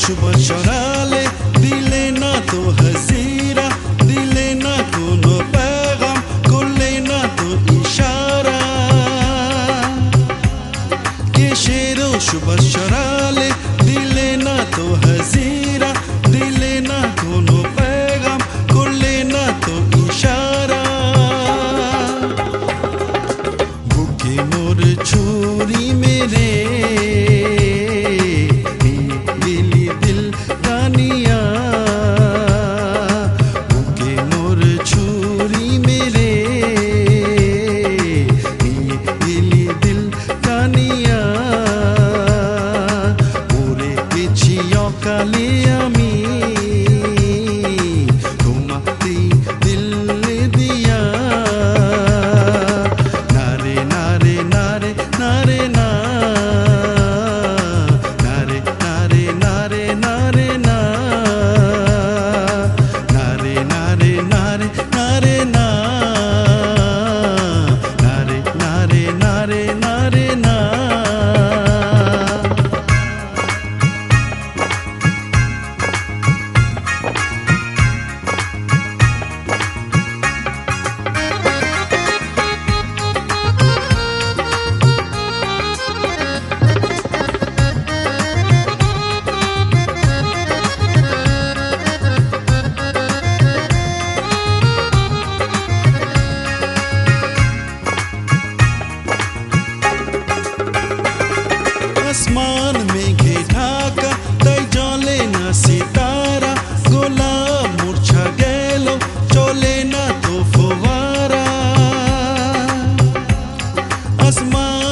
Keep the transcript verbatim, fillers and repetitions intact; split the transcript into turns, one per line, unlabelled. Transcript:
সুবাস ছড়ালে দিলে না তো হাজিরা, দিলে না কোনো পেগাম, করলে না তো ইশারা। কিসেরও সুবাস ছড়ালে দিলে না তো হাজিরা, দিলে না কোনো পেগাম, করলে না তো ইশারা। বুকে মোর ছুরি মেরে গেলি দিল টানিয়া, বুকে মোর ছুরি মেরে গেলি দিল টানিয়া। পড়ে গেছি অকালে আমি তোমাতেই দিল দিয়া। নারে নারে নারে নারে না, নারে নারে নারে নারে না, নারে নারে নারে নারে না, নারে নারে নারে নারে না। आसमान मेघे ढाका ताई जले ना सितारा, गोलाप मूर्छा गेल चले ना तो फुवारा। आसमान